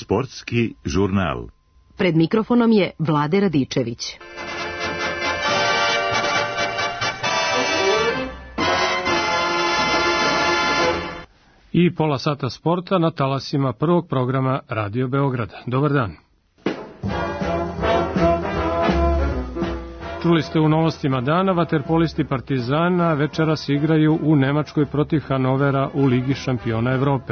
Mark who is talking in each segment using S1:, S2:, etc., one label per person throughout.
S1: Sportski žurnal.
S2: Pred mikrofonom je Vlade Radičević.
S3: I pola sata sporta na talasima prvog programa Radio Beograda. Dobar dan. Čuli ste u novostima dana, vaterpolisti Partizana večeras igraju u Nemačkoj protiv Hanovera u Ligi šampiona Evrope.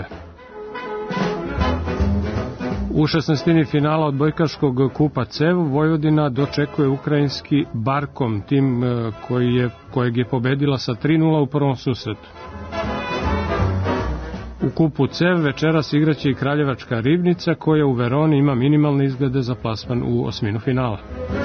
S3: U 16. finala odbojkaškog kupa CEV Vojvodina dočekuje ukrajinski Barkom, tim kojeg je pobedila sa 3:0 u prvom susretu. U kupu CEV večeras igraće i Kraljevačka Ribnica, koja u Veroni ima minimalne izglede za plasman u osminu finala.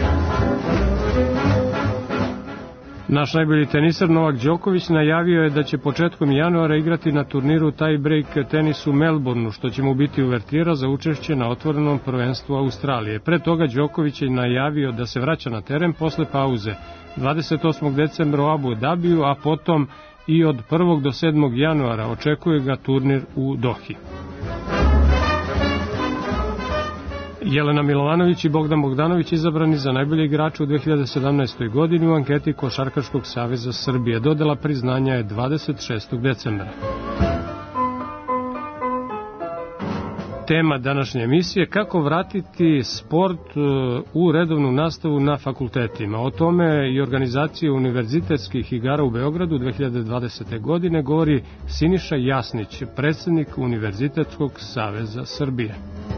S3: Naš najbolji tenisar Novak Đoković najavio je da će početkom januara igrati na turniru tie-break tenis u Melbourneu, što će mu biti uvertira za učešće na otvorenom prvenstvu Australije. Pre toga Đoković je najavio da se vraća na teren posle pauze 28. decembra u Abu Dhabiju, a potom i od 1. do 7. januara očekuje ga turnir u Dohi. Jelena Milovanović i Bogdan Bogdanović izabrani za najbolje igrače u 2017. godini u anketi Košarkaškog saveza Srbije. Dodela priznanja je 26. decembra. Tema današnje emisije: kako vratiti sport u redovnu nastavu na fakultetima. O tome i organizacije univerzitetskih igara u Beogradu 2020. godine govori Siniša Jasnić, predsednik Univerzitetskog saveza Srbije.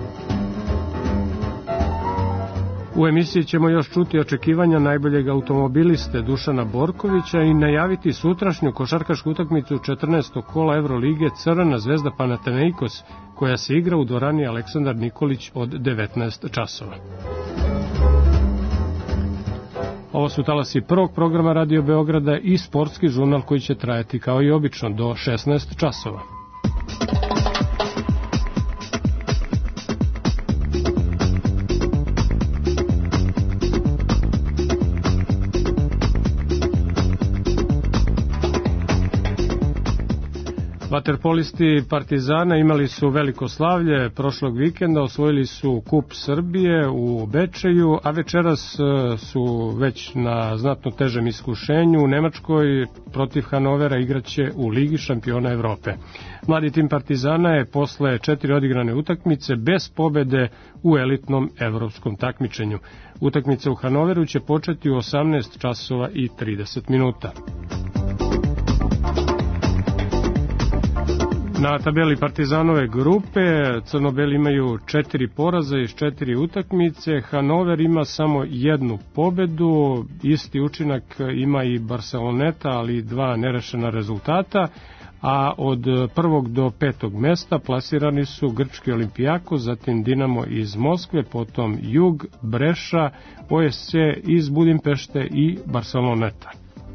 S3: U emisiji ćemo još čuti očekivanja najboljeg automobiliste Dušana Borkovića i najaviti sutrašnju košarkašku utakmicu 14. kola Evrolige Crvena zvezda Panathinaikos, koja se igra u dvorani Aleksandar Nikolić od 19 časova. Ovo su talasi prvog programa Radio Beograda i sportski žurnal koji će trajati kao i obično do 16 časova. Vaterpolisti Partizana imali su veliko slavlje prošlog vikenda, osvojili su Kup Srbije u Bečeju, a večeras su već na znatno težem iskušenju u Nemačkoj protiv Hanovera igraće u Ligi šampiona Evrope. Mladi tim Partizana je posle 4 odigrane utakmice bez pobede u elitnom evropskom takmičenju. Utakmica u Hanoveru će početi u 18 časova i 30 minuta. Na tabeli Partizanove grupe crno-beli imaju 4 poraza iz 4 utakmice, Hanover ima samo 1 pobedu, isti učinak ima i Barceloneta, ali 2 nerešena rezultata, a od 1. do 5. mesta plasirani su grčki Olimpijakos, zatim Dinamo iz Moskve, potom Jug, Breša, OSC iz Budimpešte i Barceloneta.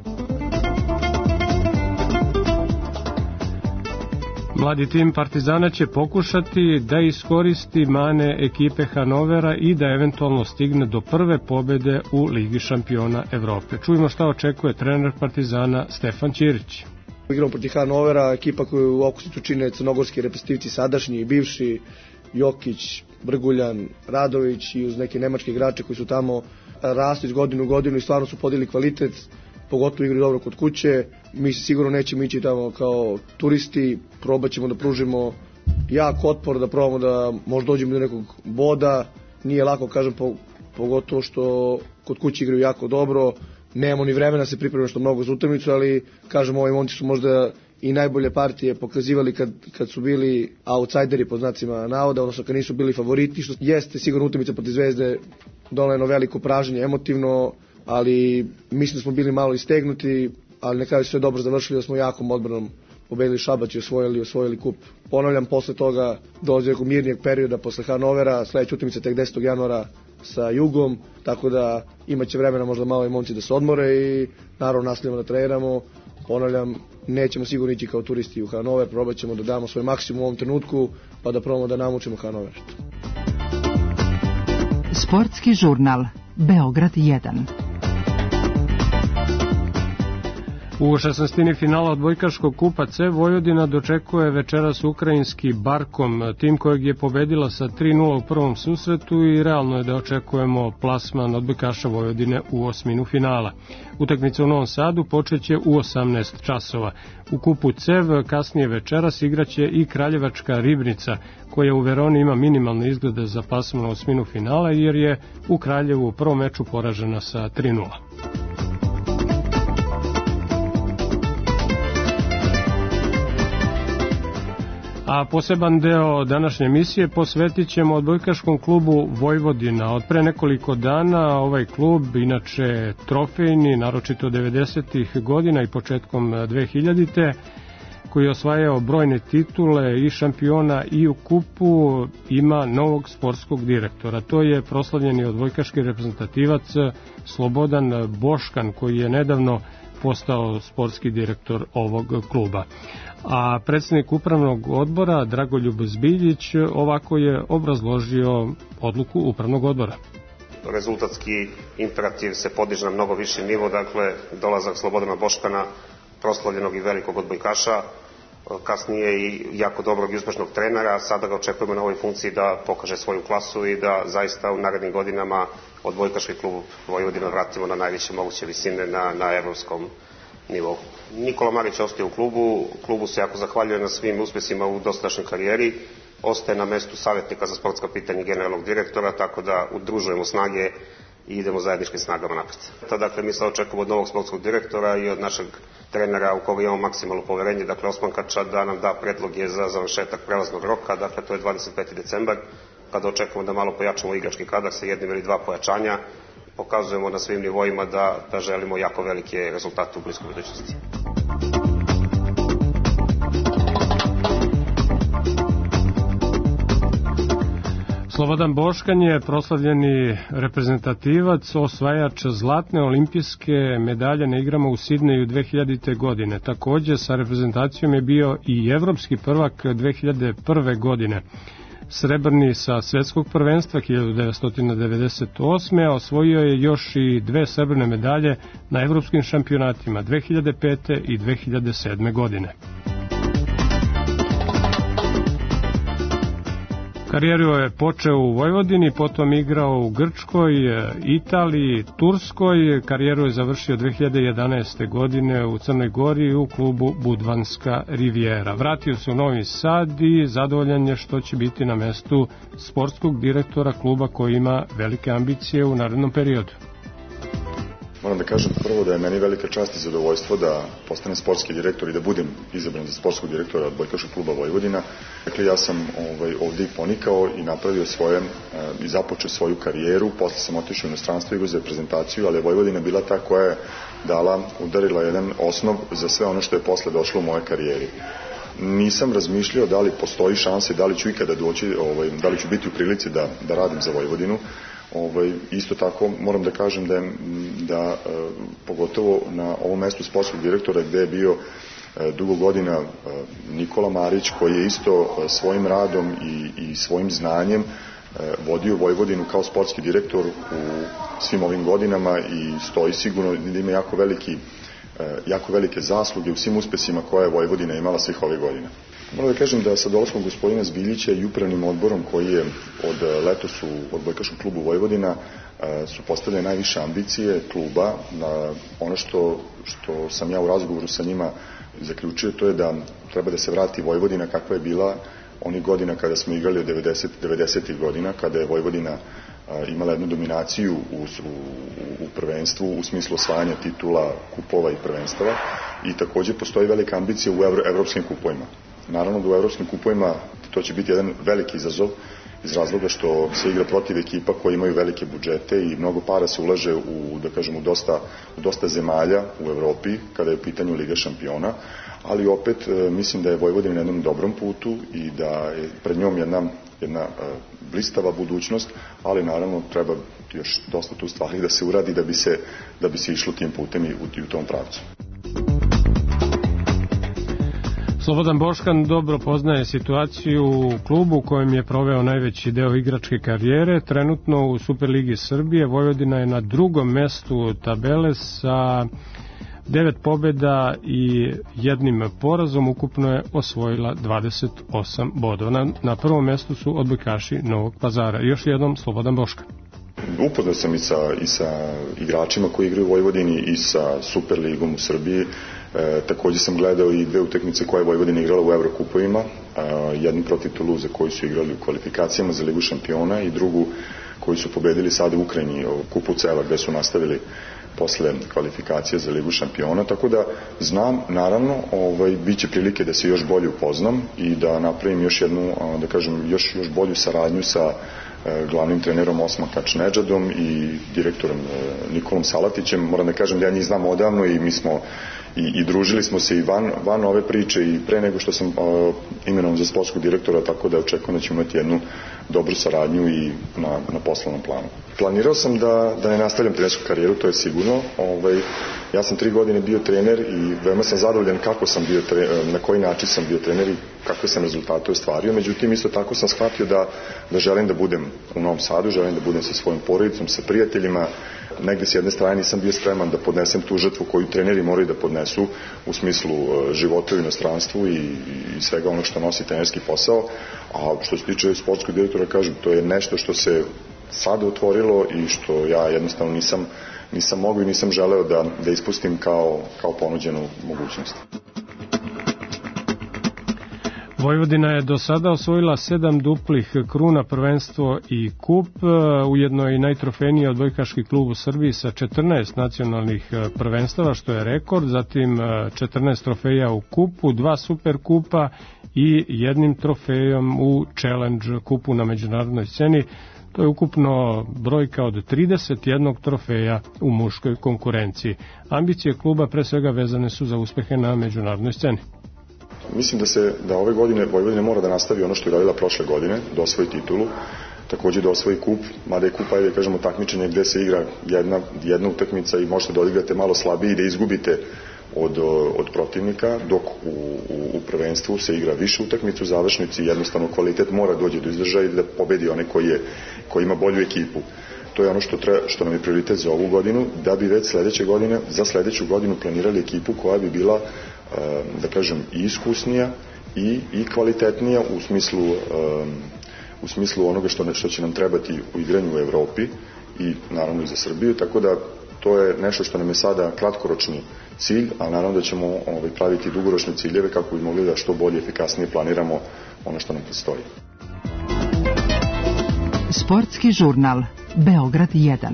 S3: Mladi tim Partizana će pokušati da iskoristi mane ekipe Hanovera i da eventualno stigne do prve pobede u Ligi šampiona Evrope. Čujemo šta očekuje trener Partizana Stefan Ćirić.
S4: Igramo protiv Hanovera, ekipa koju u okosnicu čine crnogorski reprezentativci, sadašnji i bivši, Jokić, Brguljan, Radović i uz neke nemačke igrače koji su tamo rasli iz godinu u godinu i stvarno su podigli kvalitet, pogotovo igraju dobro kod kuće. Mi sigurno nećemo ići tamo kao turisti, probat ćemo da pružimo jak otpor, da probamo da možda dođemo do nekog boda. Nije lako, kažem, pogotovo što kod kuće igraju jako dobro, nemamo ni vremena se pripremimo što mnogo za utakmicu, ali kažem, ovi momci su možda i najbolje partije pokazivali kad su bili outsideri pod znacima navoda, odnosno kad nisu bili favoriti, što jeste sigurno utakmica protiv Zvezde donela jedno veliko pražnje emotivno, ali mislim da smo bili malo istegnuti, ali na kraju sve dobro završili, da smo jakom odbranom pobedili Šabac i osvojili kup. Ponavljam, posle toga dolazi nekog mirnijeg perioda posle Hanovera, sledeća utakmica tek 10. januara sa Jugom, tako da imaće vremena možda malo i momci da se odmore i naravno nastavljamo da treniramo. Ponavljam, nećemo sigurno ići kao turisti u Hanover, probat ćemo da damo svoj maksimum u ovom trenutku, pa da probamo da namučimo Hanover.
S2: Sportski žurnal Beograd 1.
S3: U 16. finala odbojkaškog kupa C Vojvodina dočekuje večeras ukrajinski Barkom, tim kojeg je pobedila sa 3:0 u prvom susretu i realno je da očekujemo plasman odbojkaša Vojvodine u osminu finala. Utakmica u Novom Sadu počeće u 18 časova. U kupu CEV kasnije večeras igraće i Kraljevačka Ribnica, koja u Veroni ima minimalne izglede za plasman u osminu finala jer je u Kraljevu u prvom meču poražena sa 3:0. A poseban deo današnje emisije posvetit ćemo odbojkaškom klubu Vojvodina. Od pre nekoliko dana ovaj klub, inače trofejni, naročito 90. godina i početkom 2000. koji je osvajao brojne titule i šampiona i u kupu, ima novog sportskog direktora. To je proslavljeni odbojkaški reprezentativac Slobodan Boškan, koji je nedavno postao sportski direktor ovog kluba. A predsjednik upravnog odbora Dragoljub Zbiljić ovako je obrazložio odluku upravnog odbora.
S5: Rezultatski imperativ se podiže na mnogo viši nivo, dakle dolazak Slobodana Boškana, proslavljenog i velikog odbojkaša, kasnije i jako dobrog i uspešnog trenera, sada ga očekujemo na ovoj funkciji da pokaže svoju klasu i da zaista u narednim godinama odbojkaški klub Vojvodina vratimo na najviše moguće visine na evropskom nivou. Nikola Marić ostaje u klubu se jako zahvaljuje na svim uspesima u dosadašnjoj karijeri, ostaje na mestu savjetnika za sportska pitanja generalnog direktora, tako da udružujemo snage i idemo zajedničkim snagama napred. Dakle, mi sad očekujemo od novog sportskog direktora i od našeg trenera u koga imamo maksimalno poverenje, dakle Osmankača, da nam da predloge za završetak prelaznog roka, dakle to je 25. decembar, kada očekujemo da malo pojačamo igrački kadar sa jednim ili dva pojačanja, pokazujemo na svim nivoima da želimo jako velike rezultate u bliskoj budućnosti.
S3: Slobodan Boškan je proslavljeni reprezentativac, osvajač zlatne olimpijske medalje na igrama u Sidneju 2000. godine. Takođe sa reprezentacijom je bio i evropski prvak 2001. godine. Srebrni sa svetskog prvenstva 1998. a osvojio je još i dve srebrne medalje na evropskim šampionatima 2005. i 2007. godine. Karijeru je počeo u Vojvodini, potom igrao u Grčkoj, Italiji, Turskoj. Karijeru je završio 2011. godine u Crnoj Gori u klubu Budvanska Rivijera. Vratio se u Novi Sad i zadovoljan je što će biti na mestu sportskog direktora kluba koji ima velike ambicije u narednom periodu.
S6: Moram da kažem prvo da je meni velika čast i zadovoljstvo da postanem sportski direktor i da budem izabran za sportskog direktora odbojkaškog kluba Vojvodina. Dakle, ja sam ovdje i ponikao i napravio i započeo svoju karijeru. Posle sam otišao u inostranstvo, igrao za reprezentaciju, ali je Vojvodina bila ta koja je udarila jedan osnov za sve ono što je posle došlo u moje karijeri. Nisam razmišljao da li postoji šanse, da li ću ikada doći, da li ću biti u prilici da radim za Vojvodinu. Isto tako moram da kažem da pogotovo na ovom mestu sportskog direktora gde je bio dugo godina Nikola Marić, koji je isto svojim radom i svojim znanjem vodio Vojvodinu kao sportski direktor u svim ovim godinama i stoji sigurno da ima jako velike zasluge u svim uspesima koje je Vojvodina imala svih ovih godina. Moram da kažem da sa dolaskom gospodina Zbiljića i upravnim odborom koji je od letos u odbojkaškom klubu Vojvodina su postavljene najviše ambicije kluba. Ono što sam ja u razgovoru sa njima zaključio, to je da treba da se vrati Vojvodina kakva je bila onih godina kada smo igrali od 90. godina, kada je Vojvodina imala jednu dominaciju u prvenstvu u smislu osvajanja titula, kupova i prvenstava, i takođe postoji velika ambicija u evropskim kupovima. Naravno da u evropskim kupovima to će biti jedan veliki izazov iz razloga što se igra protiv ekipa koji imaju velike budžete i mnogo para se ulaže u dosta zemalja u Evropi kada je u pitanju Liga šampiona, ali opet mislim da je Vojvodina na jednom dobrom putu i da je pred njom jedna blistava budućnost, ali naravno treba još dosta tu stvari da se uradi da bi se išlo tim putem i u tom pravcu.
S3: Slobodan Boškan dobro poznaje situaciju u klubu u kojem je proveo najveći deo igračke karijere. Trenutno u Superligi Srbije Vojvodina je na drugom mestu tabele sa 9 pobjeda i jednim porazom, ukupno je osvojila 28 bodova. Na prvom mjestu su odbojkaši Novog Pazara. Još jednom Slobodan Boškan.
S6: Upoznao sam i sa igračima koji igraju u Vojvodini i sa Superligom u Srbiji. Također sam gledao i dve utakmice koje je Vojvodina igrala u Evrokupovima, jednu protiv Toulouse koji su igrali u kvalifikacijama za Ligu šampiona i drugu koji su pobedili sada u Ukrajini u Kupu Cela gde su nastavili posle kvalifikacije za Ligu šampiona, tako da znam, naravno, bit će prilike da se još bolje upoznam i da napravim još jednu, da kažem, još bolju saradnju sa glavnim trenerom Osman Kačnedžadom i direktorom Nikolom Salatićem. Moram da kažem da ja njih znam odavno i mi smo i družili smo se i van ove priče i pre nego što sam imenovan za sportskog direktora, tako da očekujem da ćemo imati jednu dobru saradnju i na poslovnom planu. Planirao sam da ne nastavljam trenersku karijeru, to je sigurno. Ja sam 3 godine bio trener i veoma sam zadovoljan kako sam bio trener, na koji način sam bio trener i kakve sam rezultate ostvario. Međutim, isto tako sam shvatio da želim da budem u Novom Sadu, želim da budem sa svojom porodicom, sa prijateljima. Negde s jedne strane nisam bio spreman da podnesem tu žrtvu koju treneri moraju da podnesu u smislu života u inostranstvu i svega onog što nosi trenerski posao. A što se tiče sportskog direktora, kažem, to je nešto što se sada otvorilo i što ja jednostavno nisam mogao i nisam želeo da ispustim kao ponuđenu mogućnost.
S3: Vojvodina je do sada osvojila 7 duplih kruna, prvenstvo i kup, ujedno i najtrofejniji odbojkaški klub u Srbiji sa 14 nacionalnih prvenstava, što je rekord, zatim 14 trofeja u kupu, 2 super kupa i jednim trofejom u Challenge kupu na međunarodnoj sceni. To je ukupno brojka od 31 trofeja u muškoj konkurenciji. Ambicije kluba pre svega vezane su za uspehe na međunarodnoj sceni.
S6: Mislim da ove godine Vojvodina mora da nastavi ono što je radila prošle godine, da osvoji titulu, također da osvoji kup, mada je kup, ajde kažemo, takmičenje gde se igra jedna utakmica i možete da odigrate malo slabije i da izgubite od protivnika, dok u prvenstvu se igra više utakmica u završnici, jednostavno kvalitet mora dođe do izražaja i da pobedi onaj koji ima bolju ekipu. To je ono što nam je prioritet za ovu godinu, da bi već za sledeću godinu planirali ekipu koja bi bila, da kažem, i iskusnija i kvalitetnija u smislu onoga što će nam trebati u igranju u Evropi i naravno i za Srbiju, tako da to je nešto što nam je sada kratkoročni cilj, a naravno da ćemo praviti dugoročne ciljeve kako bi mogli da što bolje i efikasnije planiramo ono što nam predstoji.
S2: Sportski žurnal Beograd 1.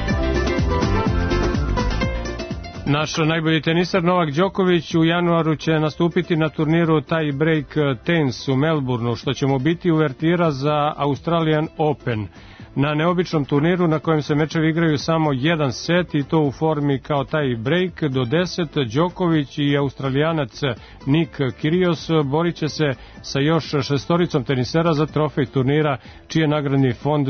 S3: Naš najbolji teniser Novak Đoković u januaru će nastupiti na turniru Tie Break Tennis u Melbourneu, što će mu biti uvertira za Australian Open. Na neobičnom turniru na kojem se mečevi igraju samo jedan set i to u formi kao tie break do 10, Đoković i Australijanac Nick Kyrgios borit će se sa još 6 tenisera za trofej turnira, čiji je nagradni fond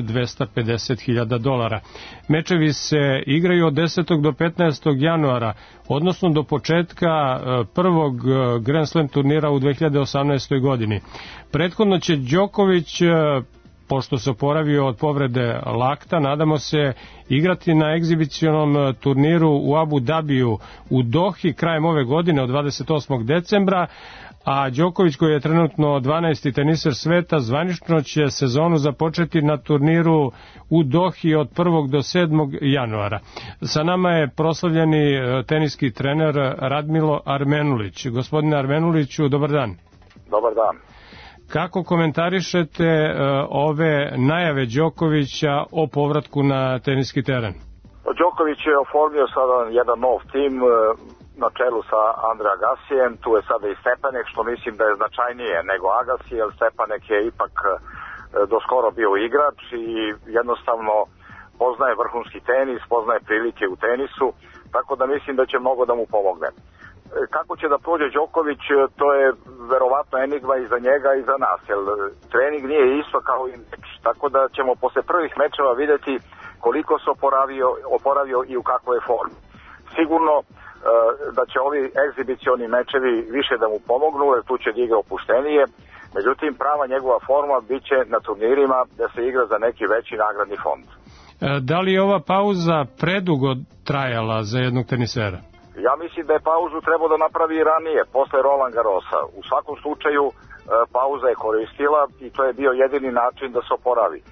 S3: $250.000. Mečevi se igraju od 10. do 15. januara, odnosno do početka prvog Grand Slam turnira u 2018. godini. Prethodno će Đoković, pošto se oporavio od povrede lakta, nadamo se igrati na egzibicionom turniru u Abu Dabiju u Dohi krajem ove godine od 28. decembra, a Đoković, koji je trenutno 12. teniser sveta, zvanično će sezonu započeti na turniru u Dohi od 1. do 7. januara. Sa nama je proslavljeni teniski trener Radmilo Armenulić. Gospodine Armenuliću, dobar dan.
S7: Dobar dan.
S3: Kako komentarišete ove najave Đokovića o povratku na teniski teren?
S7: Đoković je oformio sada jedan nov tim na čelu sa Andrea Agassijem. Tu je sada i Stepanek, što mislim da je značajnije nego Agassi, jer Stepanek je ipak doskoro bio igrač i jednostavno poznaje vrhunski tenis, poznaje prilike u tenisu, tako da mislim da će mnogo da mu pomogne. Kako će da prođe Đoković, to je verovatno enigma i za njega i za nas, jer trening nije isto kao i meč, tako da ćemo posle prvih mečeva videti koliko se oporavio i u kakvoj je formi. Sigurno da će ovi egzibicioni mečevi više da mu pomognu, jer tu će da igra opuštenije, međutim prava njegova forma bit će na turnirima da se igra za neki veći nagradni fond.
S3: Da li je ova pauza predugo trajala za jednog tenisera?
S7: Ja mislim da je pauzu trebao da napravi ranije, posle Roland Garrosa. U svakom slučaju pauza je koristila i to je bio jedini način da se oporavi.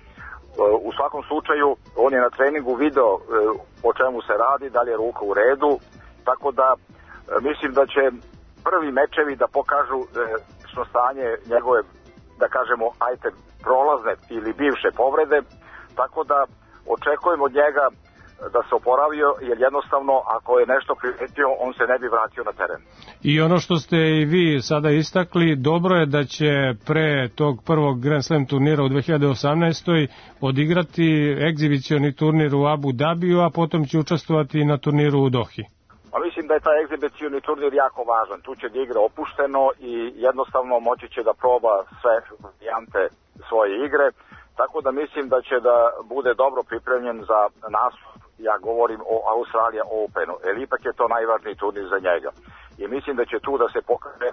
S7: U svakom slučaju on je na treningu video o čemu se radi, da li je ruka u redu, tako da mislim da će prvi mečevi da pokažu stanje njegove, da kažemo, prolazne ili bivše povrede, tako da očekujem od njega da se oporavio, jer jednostavno ako je nešto primetio, on se ne bi vratio na teren.
S3: I ono što ste i vi sada istakli, dobro je da će pre tog prvog Grand Slam turnira u 2018. odigrati egzibicioni turnir u Abu Dhabiju, a potom će učestvovati na turniru u Dohi.
S7: A mislim da je taj egzibicioni turnir jako važan. Tu će da igra opušteno i jednostavno moći će da proba sve varijante svoje igre, tako da mislim da će da bude dobro pripremljen za nastup. Ja govorim o Australija Openu, jer ipak je to najvažniji turnir za njega. I mislim da će tu da se pokaže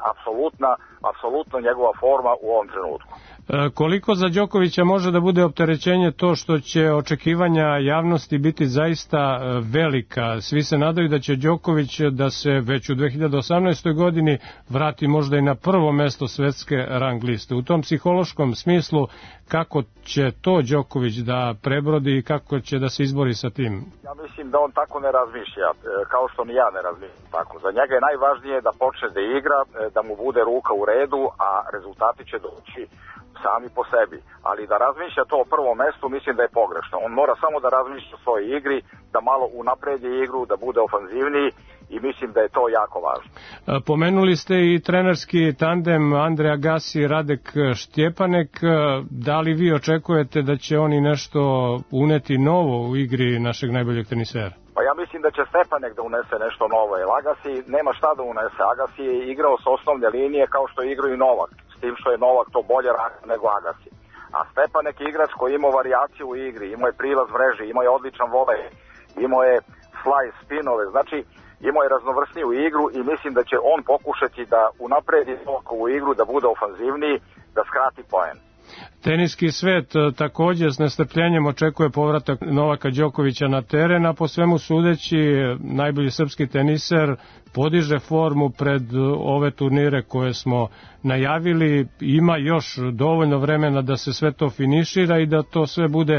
S7: apsolutno njegova forma u ovom trenutku.
S3: Koliko za Đokovića može da bude opterećenje to što će očekivanja javnosti biti zaista velika? Svi se nadaju da će Đoković da se već u 2018. godini vrati možda i na prvo mesto svetske rang liste. U tom psihološkom smislu, kako će to Đoković da prebrodi i kako će da se izbori sa tim?
S7: Ja mislim da on tako ne razmišlja, kao što ni ja ne razmišljam tako. Za njega je najvažnije da počne da igra, da mu bude ruka u redu, a rezultati će doći sami po sebi. Ali da razmišlja to o prvom mestu, mislim da je pogrešno. On mora samo da razmišlja o svojoj igri, da malo unapredi igru, da bude ofanzivniji i mislim da je to jako važno.
S3: Pomenuli ste i trenerski tandem Andre Agassi i Radek Štjepanek. Da li vi očekujete da će oni nešto uneti novo u igri našeg najboljeg tenisera?
S7: Pa ja mislim da će Stepanek da unese nešto novo, jer Agassi nema šta da unese. Agassi je igrao s osnovne linije kao što je igrao i Novak, s tim što je Novak to bolje radio nego Agassi. A Stepanek je igrač koji imao variaciju u igri, imao je prilaz mreži, imao je odličan volej, imao je slice, spinove, znači imao je raznovrsniju igru i mislim da će on pokušati da unapredi Novakovu igru, da bude ofanzivniji, da skrati poen.
S3: Teniski svet također s nestrpljenjem očekuje povratak Novaka Đokovića na teren, a po svemu sudeći najbolji srpski teniser podiže formu pred ove turnire koje smo najavili. Ima još dovoljno vremena da se sve to finišira i da to sve bude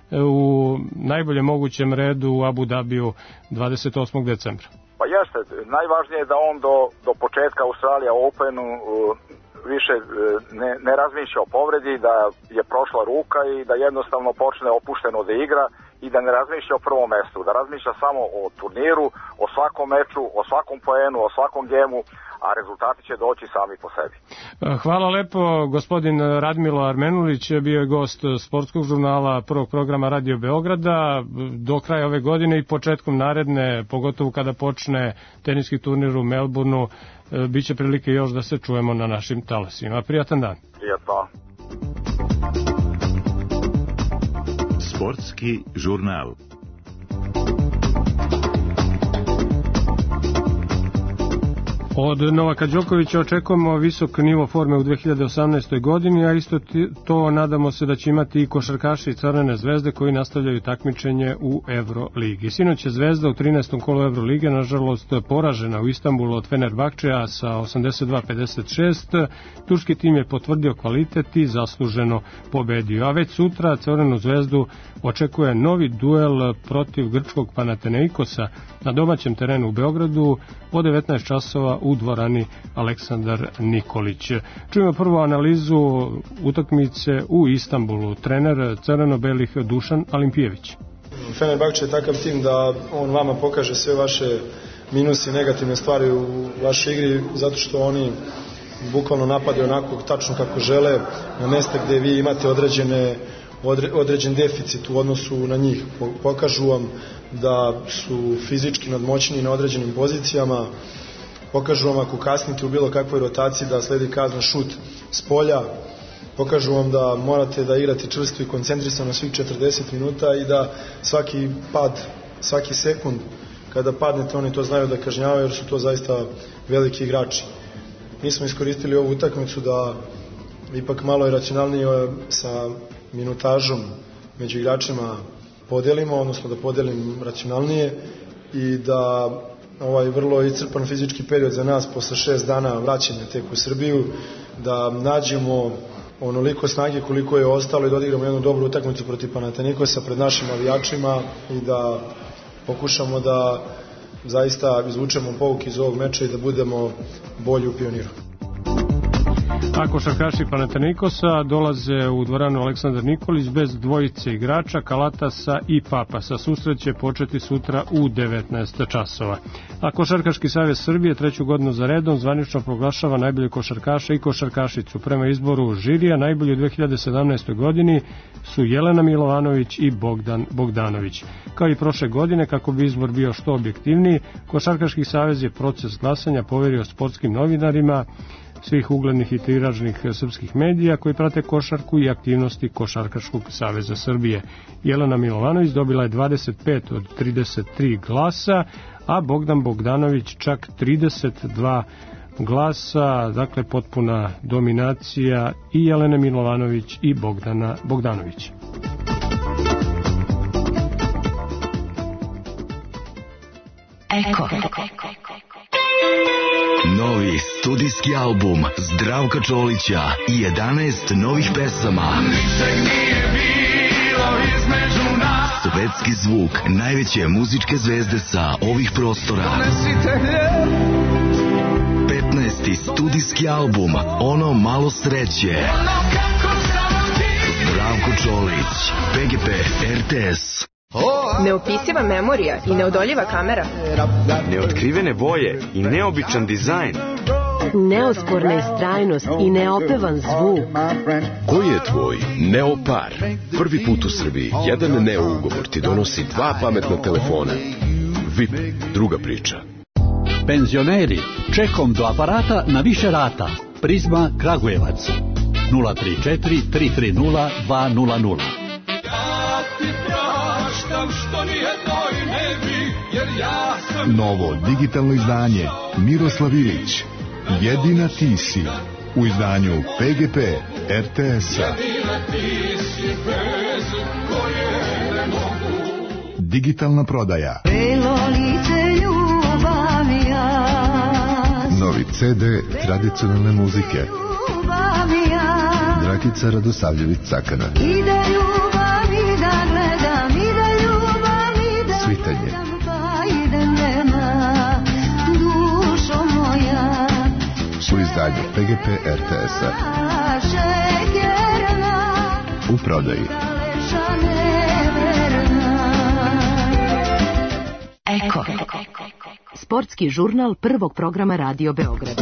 S3: u najboljem mogućem redu u Abu Dhabiju 28. decembra.
S7: Pa jeste, najvažnije je da on do početka Australija Openu više ne razmišlja o povredi, da je prošla ruka i da jednostavno počne opušteno da igra i da ne razmišlja o prvom mestu, da razmišlja samo o turniru, o svakom meču, o svakom poenu, o svakom gemu, a rezultati će doći sami po sebi.
S3: Hvala lepo, gospodin Radmilo Armenulić bio je gost sportskog žurnala prvog programa Radio Beograda. Do kraja ove godine i početkom naredne, pogotovo kada počne teniski turnir u Melbourneu, biće prilike još da se čujemo na našim talasima. Prijatan dan.
S7: Prijatno.
S1: Sportski žurnal.
S3: Od Novaka Đokovića očekujemo visok nivo forme u 2018. godini, a isto to nadamo se da će imati i košarkaši Crvene zvezde koji nastavljaju takmičenje u Euroligi. Sinoć je Zvezda u 13. kolu Eurolige nažalost poražena u Istanbulu od Fenerbahčeja sa 82-56. Turski tim je potvrdio kvalitet i zasluženo pobedio. A već sutra Crvenu zvezdu očekuje novi duel protiv grčkog Panathinaikosa na domaćem terenu u Beogradu od 19 časova u dvorani Aleksandar Nikolić. Čujemo prvu analizu utakmice u Istanbulu. Trener crveno-belih Dušan Alimpijević.
S8: Fenerbahče je takav tim da on vama pokaže sve vaše minuse i negativne stvari u vašoj igri, zato što oni bukvalno napadaju onako tačno kako žele, na mesta gde vi imate određen deficit u odnosu na njih. Pokažu vam da su fizički nadmoćni na određenim pozicijama, pokažu vam ako kasnite u bilo kakvoj rotaciji da sledi kazna šut s polja, pokažu vam da morate da igrate čvrsto i koncentrisano svih 40 minuta i da svaki pad, svaki sekund kada padnete oni to znaju da kažnjavaju jer su to zaista veliki igrači. Mi smo iskoristili ovu utakmicu da ipak malo i racionalnije sa minutažom među igračima podelimo, odnosno da podelim racionalnije i da vrlo iscrpan fizički period za nas posle 6 dana vraćanja tek u Srbiju, da nađemo onoliko snage koliko je ostalo i da odigramo jednu dobru utakmicu protiv Panathinaikosa pred našim navijačima i da pokušamo da zaista izvučemo pouke iz ovog meča i da budemo bolji u Pioniru.
S3: A košarkaši Panathinaikosa dolaze u dvoranu Aleksandar Nikolić bez dvojice igrača, Kalatasa i Papasa. Susret će početi sutra u 19 časova. A Košarkaški savez Srbije 3. godinu za redom zvanično proglašava najbolje košarkaša i košarkašicu. Prema izboru žirija najbolji u 2017. godini su Jelena Milovanović i Bogdan Bogdanović. Kao i prošle godine, kako bi izbor bio što objektivniji, Košarkaški savez je proces glasanja poverio sportskim novinarima svih uglednih i tiražnih srpskih medija koji prate košarku i aktivnosti Košarkaškog saveza Srbije. Jelena Milovanović dobila je 25 od 33 glasa, a Bogdan Bogdanović čak 32 glasa, dakle potpuna dominacija i Jelene Milovanović i Bogdana Bogdanovića.
S9: Eko. Novi studijski album Zdravka Čolića i 11 novih pesama. Svetski zvuk najveće muzičke zvezde sa ovih prostora. 15. studijski album Ono malo sreće. Zdravko Čolić, PGP RTS.
S10: Neopisiva memorija i neodoljiva kamera.
S11: Neotkrivene boje i neobičan dizajn.
S12: Neosporna istrajnost i neopevan zvuk.
S13: Koji je tvoj Neopar? Prvi put u Srbiji jedan Neo ugovor ti donosi 2 pametna telefona. VIP, druga priča.
S14: Penzioneri, čekom do aparata na više rata. Prizma Kragujevac 034 330 200.
S15: Novo digitalno izdanje Miroslav Ilić, Jedina ti si, u izdanju PGP RTS-a. Digitalna prodaja. Novi CD tradicionalne muzike. Dragica Radosavljević-Cakana. Svitanje. U izdanju PGP RTS-a. U prodaji.
S12: Eko. Sportski žurnal prvog programa Radio Beograda.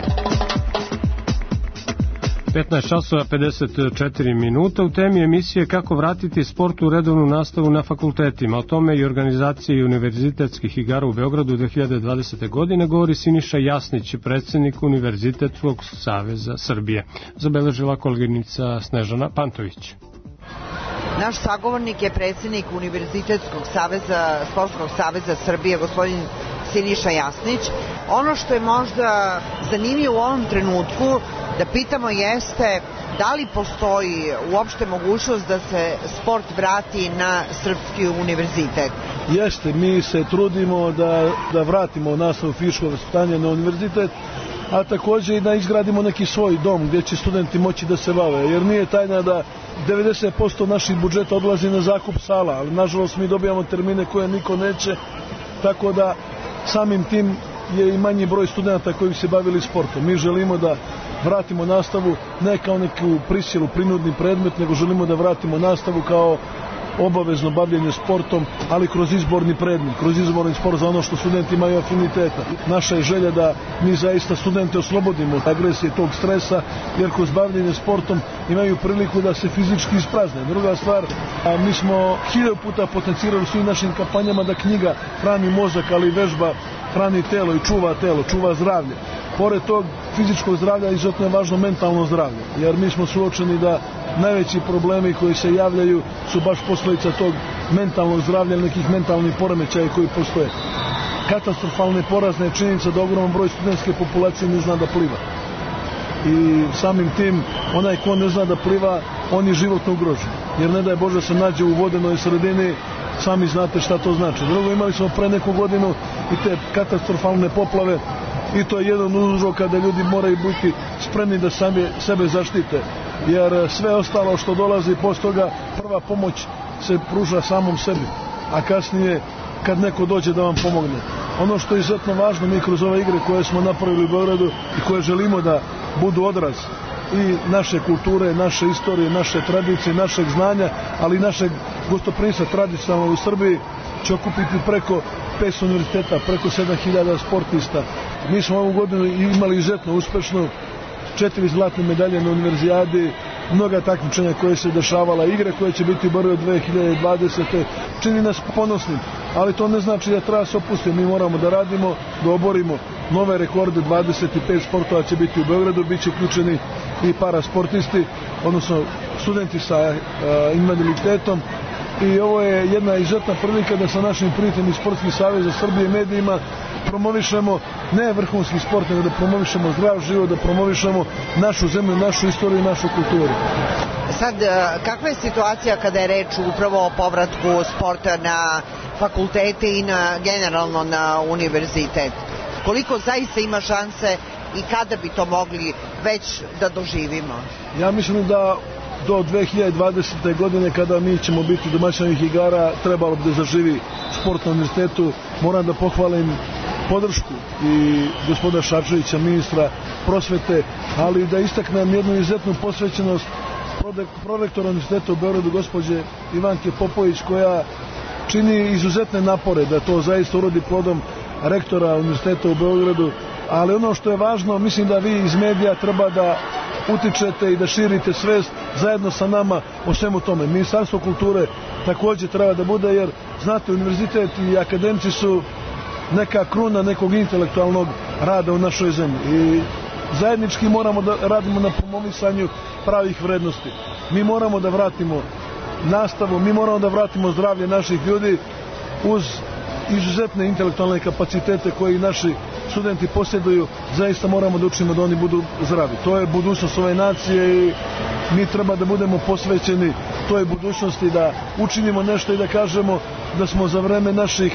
S3: 15 časova 54 minuta. U temi emisije Kako vratiti sport u redovnu nastavu na fakultetima. O tome i organizaciji univerzitetskih igara u Beogradu 2020. godine govori Siniša Jasnić, predsjednik Univerzitetskog saveza Srbije. Zabeležila koleginica Snežana Pantović.
S16: Naš sagovornik je predsjednik Univerzitetskog saveza, Sportskog saveza Srbije, gospodin Siniša Jasnić. Ono što je možda zanimljivo u ovom trenutku da pitamo jeste da li postoji uopšte mogućnost da se sport vrati na Srpski univerzitet?
S17: Jeste, mi se trudimo da vratimo nastavu fizičkog vaspitanja na univerzitet, a također i da izgradimo neki svoj dom gdje će studenti moći da se bave, jer nije tajna da 90% naših budžeta odlazi na zakup sala, ali nažalost mi dobijamo termine koje niko neće, tako da samim tim je i manji broj studenta koji se bavili sportom. Mi želimo da vratimo nastavu ne kao neku prisilu, prinudni predmet, nego želimo da vratimo nastavu kao obavezno bavljenje sportom, ali kroz izborni predmet, kroz izborni sport za ono što studenti imaju afiniteta. Naša je želja da mi zaista studente oslobodimo od agresije tog stresa, jer kroz bavljenje sportom imaju priliku da se fizički isprazne. Druga stvar, mi smo 1000 puta potencirali u svim našim kampanjama da knjiga hrani mozak, ali vežba hrani telo i čuva zdravlje. Pored tog fizičkog zdravlja izuzetno je važno mentalno zdravlje, jer mi smo suočeni da najveći problemi koji se javljaju su baš posljedica tog mentalnog zdravlja ili nekih mentalnih poremećaja koji postoje. Katastrofalne porazne je činjenica da ogroman broj studentske populacije ne zna da pliva. I samim tim, onaj ko ne zna da pliva, on je životno ugrožen. Jer ne daj Bože se nađe u vodenoj sredini sami znate šta to znači. Drugo, imali smo pre neku godinu i te katastrofalne poplave i to je jedan uzrok kada ljudi moraju biti spremni da sebe zaštite, jer sve ostalo što dolazi posle toga, prva pomoć se pruža samom sebi, a kasnije kad neko dođe da vam pomogne. Ono što je izuzetno važno, mi kroz ove igre koje smo napravili u Beogradu i koje želimo da budu odraz i naše kulture, naše istorije, naše tradicije, našeg znanja, ali i našeg gostoprimstva tradicionalno u Srbiji, će okupiti preko 500 univerziteta, preko 7000 sportista. Mi smo ovu godinu imali izuzetno uspešno 4 zlatne medalje na univerzijadi, mnoga takmičenja koje se dešavala, igre koje će biti u Beogradu 2020. Čini nas ponosnim, ali to ne znači da treba se opustiti. Mi moramo da radimo, da oborimo nove rekorde. 25 sportova će biti u Beogradu, bit će uključeni i parasportisti, odnosno studenti sa invaliditetom. I ovo je jedna izuzetna prilika da sa našim prijateljima iz Sportskih saveza Srbije i medijima promovišemo ne vrhunski sport, nego da promovišemo zdrav život, da promovišemo našu zemlju, našu istoriju i našu kulturu.
S16: Sad, kakva je situacija kada je reč upravo o povratku sporta na fakultete i generalno na univerzitet? Koliko zaista ima šanse i kada bi to mogli već da doživimo?
S17: Ja mislim da do 2020. godine, kada mi ćemo biti domaćini ovih igara, trebalo bi da zaživi sport na univerzitetu. Moram da pohvalim podršku i gospodina Šarčevića, ministra prosvete, ali da istaknem jednu izuzetnu posvećenost prorektora univerziteta u Beogradu, gospođe Ivanke Popović, koja čini izuzetne napore da to zaista urodi plodom rektora univerziteta u Beogradu. Ali ono što je važno, mislim da vi iz medija treba da utičete i da širite svest zajedno sa nama o svemu tome. Ministarstvo kulture takođe treba da bude, jer znate, univerzitet i akademici su neka kruna nekog intelektualnog rada u našoj zemlji i zajednički moramo da radimo na promovisanju pravih vrednosti. Mi moramo da vratimo nastavu, mi moramo da vratimo zdravlje naših ljudi uz izuzetne intelektualne kapacitete koji naši studenti posjeduju. Zaista moramo da učimo da oni budu zdravi. To je budućnost ove nacije i mi treba da budemo posvećeni toj budućnosti, da učinimo nešto i da kažemo da smo za vreme naših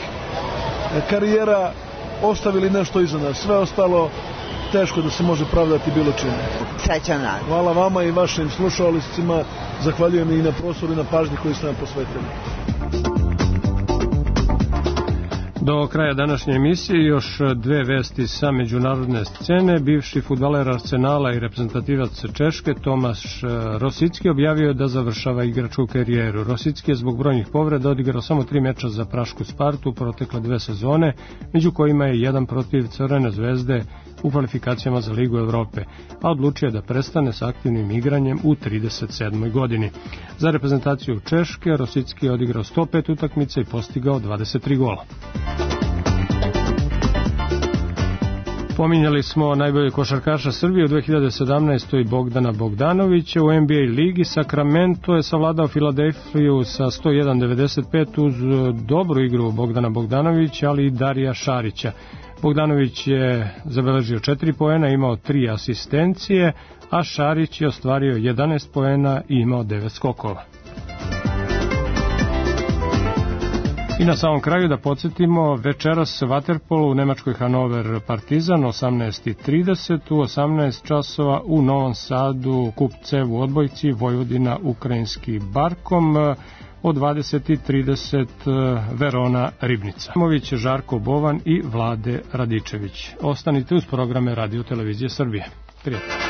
S17: karijera ostavili nešto iza nas. Sve ostalo teško da se može pravdati bilo čime.
S16: Srećan dan.
S17: Hvala vama i vašim slušalicima. Zahvaljujem i na prostoru i na pažnji koju ste nam posvetili.
S3: Do kraja današnje emisije još dve vesti sa međunarodne scene. Bivši fudbaler Arsenala i reprezentativac Češke Tomaš Rosicki objavio je da završava igračku karijeru. Rosicki je zbog brojnih povreda odigrao samo 3 meča za Prašku Spartu u protekle 2 sezone, među kojima je jedan protiv Crvene zvezde u kvalifikacijama za Ligu Evrope, a odlučio je da prestane sa aktivnim igranjem u 37. godini. Za reprezentaciju Češke Rosicki je odigrao 105 utakmica i postigao 23 gola. Pominjali smo najbolje košarkaša Srbije u 2017. Bogdana Bogdanovića. U NBA ligi Sacramento je savladao Filadelfiju sa 101-95 uz dobru igru Bogdana Bogdanovića, ali i Darija Šarića. Bogdanović je zabeležio 4 poena, imao 3 asistencije, a Šarić je ostvario 11 poena i imao 9 skokova. I na samom kraju da podsjetimo, večeras vaterpolo u Nemačkoj Hanover Partizan 18:30, u 18 časova u Novom Sadu kup CEV u odbojci Vojvodina Ukrajinski Barkom, od 20:30 Verona Ribnica. Mović, Žarko Bovan i Vlade Radičević. Ostanite uz programe Radio Televizije Srbije. Prijatno.